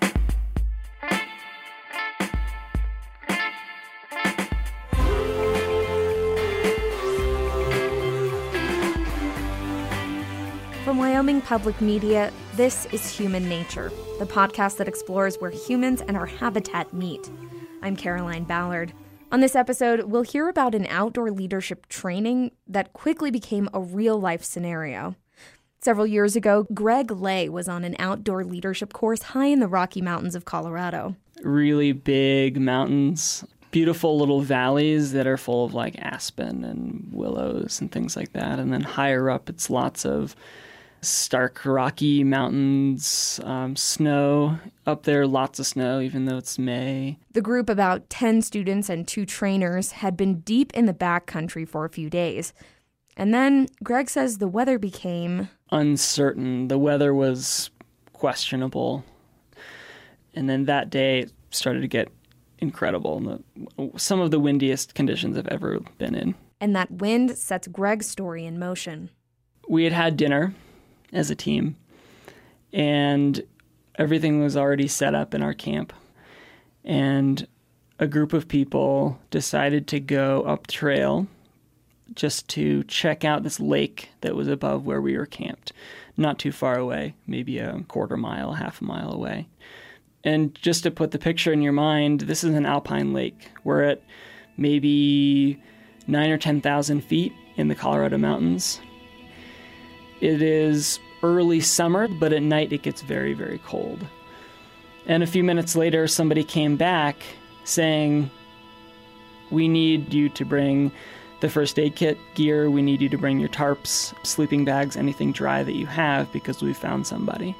From Wyoming Public Media, this is Human Nature, the podcast that explores where humans and our habitat meet. I'm Caroline Ballard. On this episode, we'll hear about an outdoor leadership training that quickly became a real-life scenario. Several years ago, Greg Lay was on an outdoor leadership course high in the Rocky Mountains of Colorado. Really big mountains, beautiful little valleys that are full of like aspen and willows and things like that. And then higher up, it's lots of stark Rocky Mountains, snow up there, lots of snow, even though it's May. The group, about 10 students and 2 trainers, had been deep in the backcountry for a few days. And then Greg says the weather became uncertain. The weather was questionable. And then that day it started to get incredible. Some of the windiest conditions I've ever been in. And that wind sets Greg's story in motion. We had dinner as a team, and everything was already set up in our camp. And a group of people decided to go up trail just to check out this lake that was above where we were camped, not too far away, maybe a quarter mile, half a mile away. And just to put the picture in your mind, this is an alpine lake. We're at maybe 9,000 or 10,000 feet in the Colorado mountains. It is early summer, but at night it gets very, very cold. And a few minutes later, somebody came back saying, "We need you to bring the first aid kit gear. We need you to bring your tarps, sleeping bags, anything dry that you have, because we found somebody.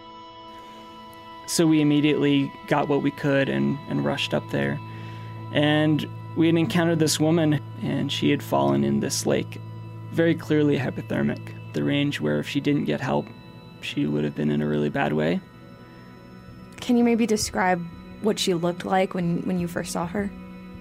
So we immediately got what we could and rushed up there. And we had encountered this woman, and she had fallen in this lake, very clearly hypothermic, the range where if she didn't get help, she would have been in a really bad way. Can you maybe describe what she looked like when you first saw her?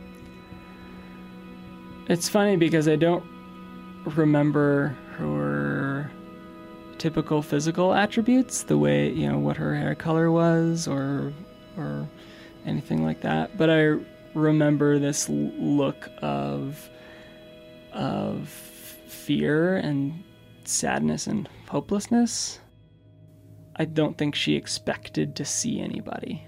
It's funny because I don't remember her typical physical attributes, the way, what her hair color was or anything like that. But I remember this look of fear and sadness and hopelessness. I don't think she expected to see anybody.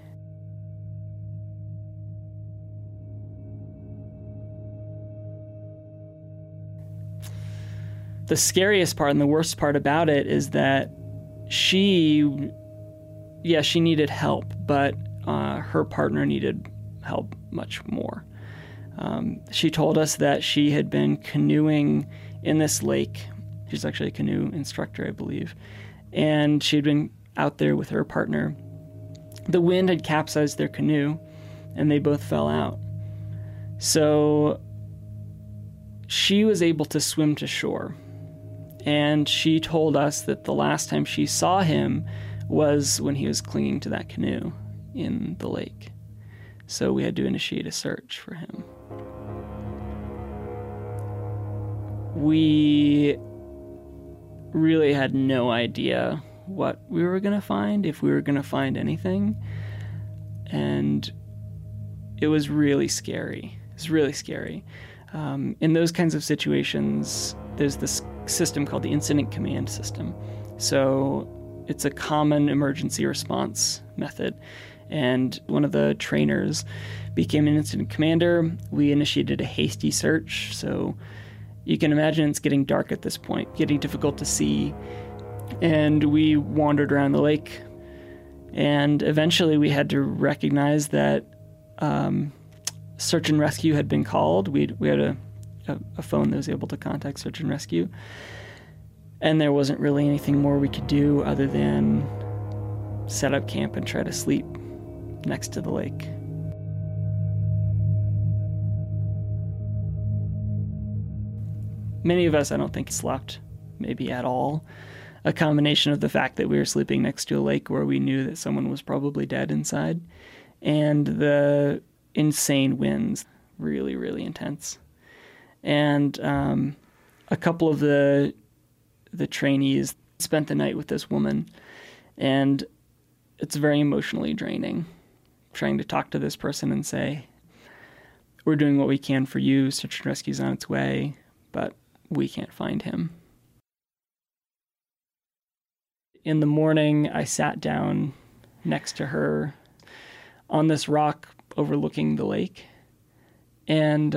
The scariest part and the worst part about it is that she needed help, but her partner needed help much more. She told us that she had been canoeing in this lake. She's actually a canoe instructor, I believe. And she'd been out there with her partner. The wind had capsized their canoe, and they both fell out. So she was able to swim to shore. And she told us that the last time she saw him was when he was clinging to that canoe in the lake. So we had to initiate a search for him. We really had no idea what we were going to find, if we were going to find anything. And it was really scary. It was really scary. In those kinds of situations, there's this system called the Incident Command System. So it's a common emergency response method. And one of the trainers became an incident commander. We initiated a hasty search. So you can imagine it's getting dark at this point, getting difficult to see. And we wandered around the lake. And eventually we had to recognize that search and rescue had been called. We had a phone that was able to contact search and rescue. And there wasn't really anything more we could do other than set up camp and try to sleep next to the lake. Many of us, I don't think, slept maybe at all. A combination of the fact that we were sleeping next to a lake where we knew that someone was probably dead inside, and the insane winds, really, really intense. And a couple of the trainees spent the night with this woman, and it's very emotionally draining, trying to talk to this person and say, we're doing what we can for you, search and rescue's on its way, but we can't find him. In the morning, I sat down next to her on this rock overlooking the lake, and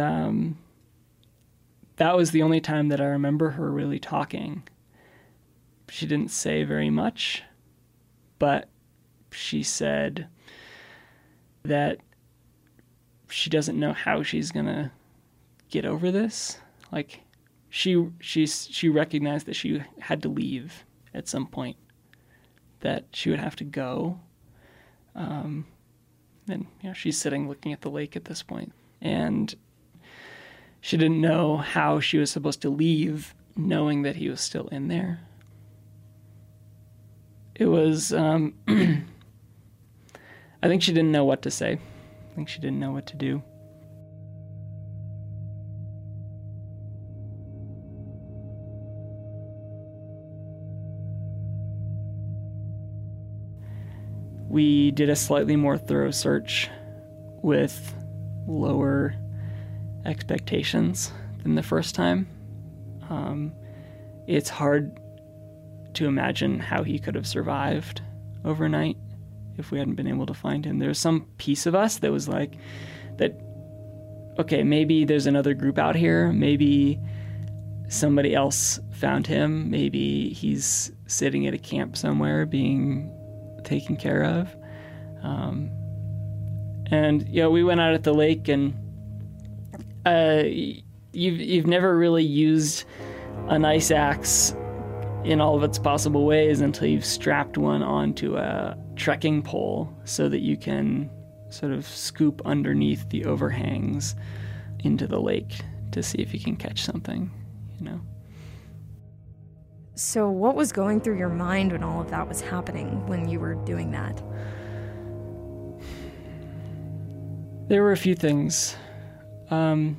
that was the only time that I remember her really talking. She didn't say very much, but she said that she doesn't know how she's gonna get over this. Like, she recognized that she had to leave at some point, that she would have to go. And she's sitting looking at the lake at this point, and she didn't know how she was supposed to leave knowing that he was still in there. It was, I think she didn't know what to say. I think she didn't know what to do. We did a slightly more thorough search with lower expectations than the first time. It's hard to imagine how he could have survived overnight if we hadn't been able to find him. There was some piece of us that was like, that, okay, maybe there's another group out here. Maybe somebody else found him. Maybe he's sitting at a camp somewhere being taken care of. And we went out at the lake, and You've never really used an ice axe in all of its possible ways until you've strapped one onto a trekking pole so that you can sort of scoop underneath the overhangs into the lake to see if you can catch something, you know. So what was going through your mind when all of that was happening, when you were doing that? There were a few things. On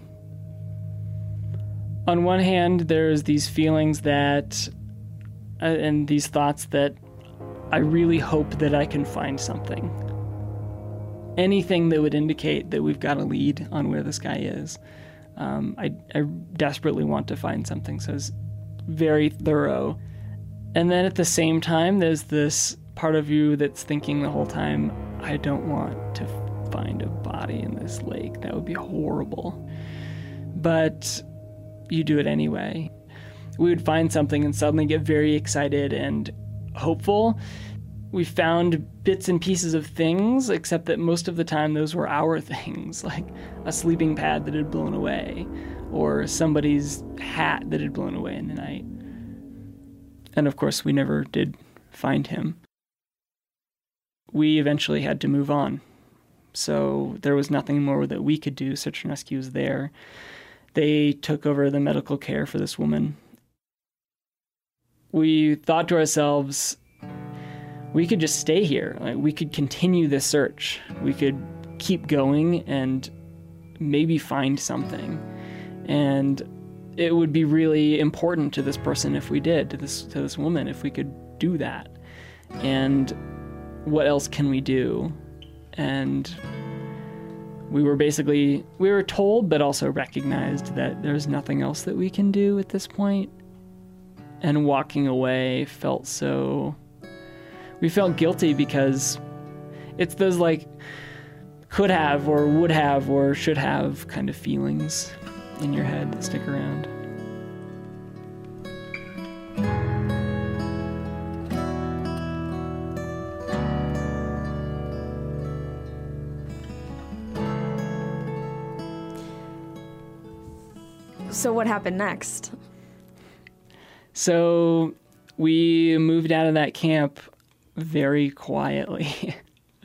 one hand, there's these feelings that, and these thoughts that I really hope that I can find something. Anything that would indicate that we've got a lead on where this guy is. I desperately want to find something, so it's very thorough. And then at the same time, there's this part of you that's thinking the whole time, I don't want to find a body in this lake. That would be horrible. But you do it anyway. We would find something and suddenly get very excited and hopeful. We found bits and pieces of things, except that most of the time those were our things, like a sleeping pad that had blown away, or somebody's hat that had blown away in the night. And of course, we never did find him. We eventually had to move on. So there was nothing more that we could do. Search and rescue was there. They took over the medical care for this woman. We thought to ourselves, we could just stay here. Like, we could continue this search. We could keep going and maybe find something. And it would be really important to this person if we did, to this woman, if we could do that. And what else can we do? And we were told, but also recognized that there's nothing else that we can do at this point. And walking away we felt guilty because it's those like could have or would have or should have kind of feelings in your head that stick around. So what happened next? So we moved out of that camp very quietly.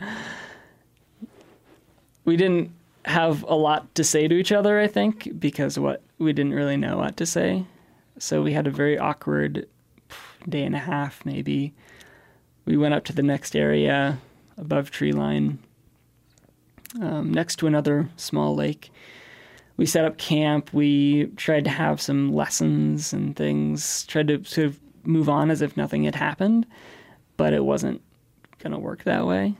We didn't have a lot to say to each other, I think, because we didn't really know what to say. So we had a very awkward day and a half, maybe. We went up to the next area above tree line, next to another small lake. We set up camp. We tried to have some lessons and things, tried to sort of move on as if nothing had happened, but it wasn't going to work that way.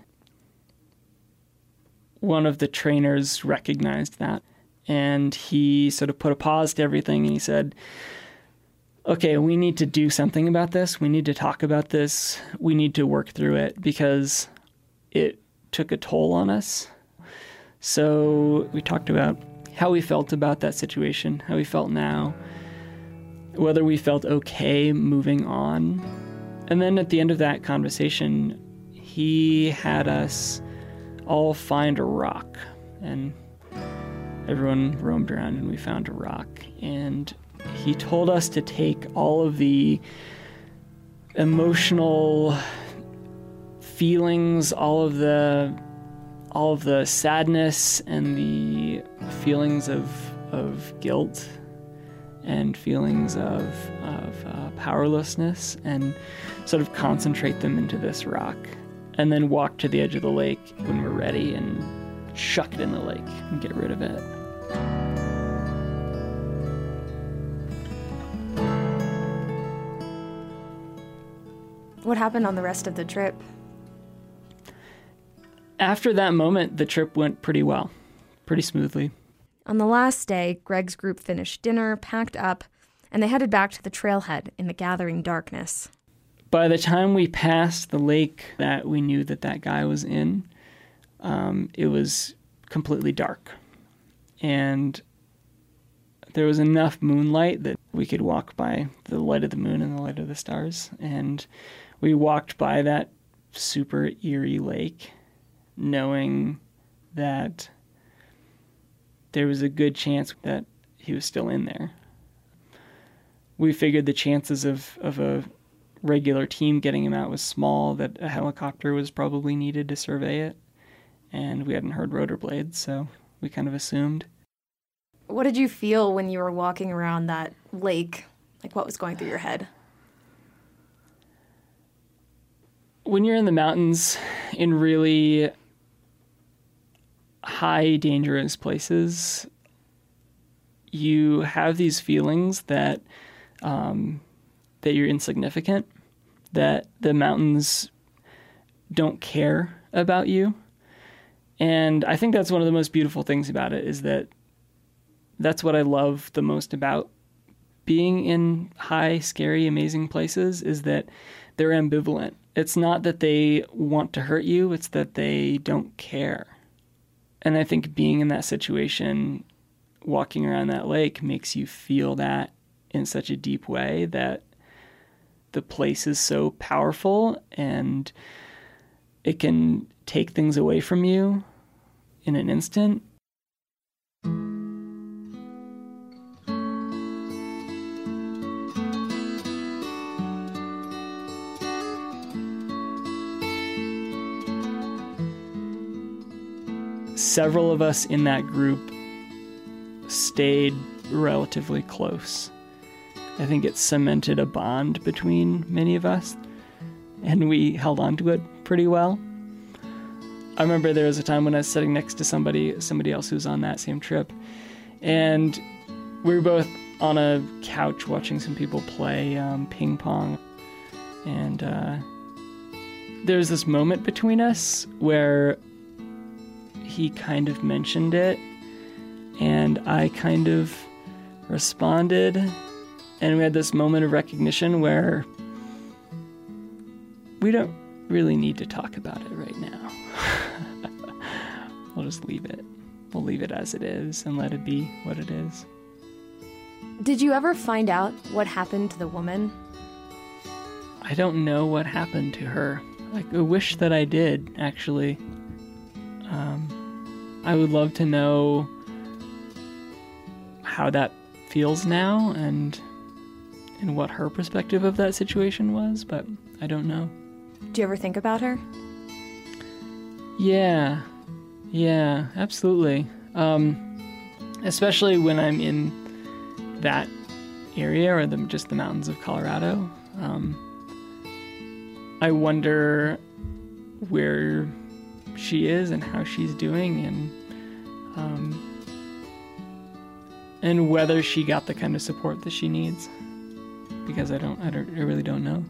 One of the trainers recognized that, and he sort of put a pause to everything, and he said, okay, we need to do something about this. We need to talk about this. We need to work through it because it took a toll on us. So we talked about how we felt about that situation, how we felt now, whether we felt okay moving on. And then at the end of that conversation, he had us all find a rock. And everyone roamed around and we found a rock. And he told us to take all of the emotional feelings, all of the sadness and the feelings of guilt and feelings of powerlessness, and sort of concentrate them into this rock, and then walk to the edge of the lake when we're ready and chuck it in the lake and get rid of it. What happened on the rest of the trip? After that moment, the trip went pretty well, pretty smoothly. On the last day, Greg's group finished dinner, packed up, and they headed back to the trailhead in the gathering darkness. By the time we passed the lake that we knew that guy was in, it was completely dark. And there was enough moonlight that we could walk by the light of the moon and the light of the stars. And we walked by that super eerie lake, knowing that there was a good chance that he was still in there. We figured the chances of a regular team getting him out was small, that a helicopter was probably needed to survey it, and we hadn't heard rotor blades, so we kind of assumed. What did you feel when you were walking around that lake? Like, what was going through your head? When you're in the mountains, in really high, dangerous places, you have these feelings that that you're insignificant, that the mountains don't care about you. And I think that's one of the most beautiful things about it, is that that's what I love the most about being in high, scary, amazing places, is that they're ambivalent. It's not that they want to hurt you, it's that they don't care. And I think being in that situation, walking around that lake, makes you feel that in such a deep way, that the place is so powerful and it can take things away from you in an instant. Several of us in that group stayed relatively close. I think it cemented a bond between many of us, and we held on to it pretty well. I remember there was a time when I was sitting next to somebody else who was on that same trip, and we were both on a couch watching some people play ping pong, and there was this moment between us where he kind of mentioned it, and I kind of responded, and we had this moment of recognition where we don't really need to talk about it right now. We'll just leave it. We'll leave it as it is and let it be what it is. Did you ever find out what happened to the woman? I don't know what happened to her. I wish that I did, actually. I would love to know how that feels now and what her perspective of that situation was, but I don't know. Do you ever think about her? Yeah, absolutely. Especially when I'm in that area or just the mountains of Colorado. I wonder where she is and how she's doing, and whether she got the kind of support that she needs, because I really don't know.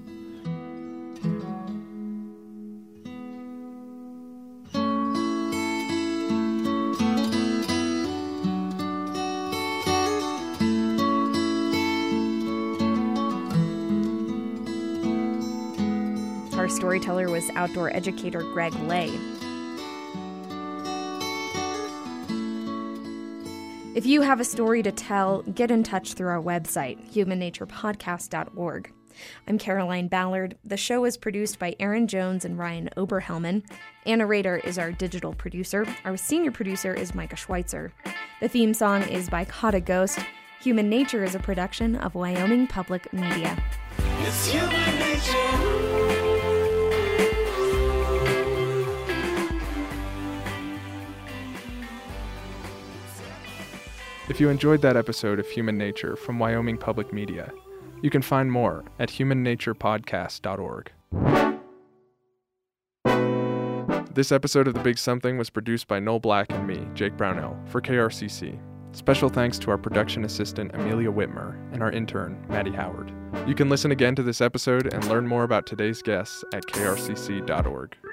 Our storyteller was outdoor educator Greg Lay. If you have a story to tell, get in touch through our website, humannaturepodcast.org. I'm Caroline Ballard. The show is produced by Aaron Jones and Ryan Oberhelman. Anna Rader is our digital producer. Our senior producer is Micah Schweitzer. The theme song is by Kata Ghost. Human Nature is a production of Wyoming Public Media. It's human nature. If you enjoyed that episode of Human Nature from Wyoming Public Media, you can find more at humannaturepodcast.org. This episode of The Big Something was produced by Noel Black and me, Jake Brownell, for KRCC. Special thanks to our production assistant, Amelia Whitmer, and our intern, Maddie Howard. You can listen again to this episode and learn more about today's guests at krcc.org.